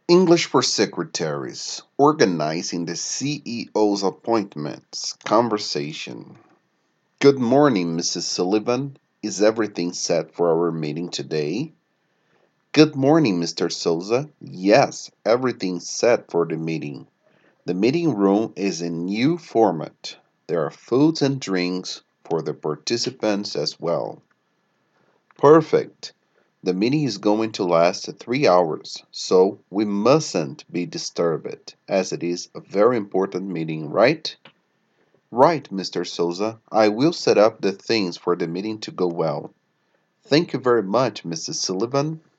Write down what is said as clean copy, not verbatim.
English for secretaries. Organizing the CEO's appointments. Conversation. Good morning, Mrs. Sullivan. Is everything set for our meeting today? Good morning, Mr. Souza. Yes, everything's set for the meeting. The meeting room is in new format. There are foods and drinks for the participants as well. Perfect. The meeting is going to last 3 hours, so we mustn't be disturbed, as it is a very important meeting, right? Right, Mr. Souza. I will set up the things for the meeting to go well. Thank you very much, Mrs. Sullivan.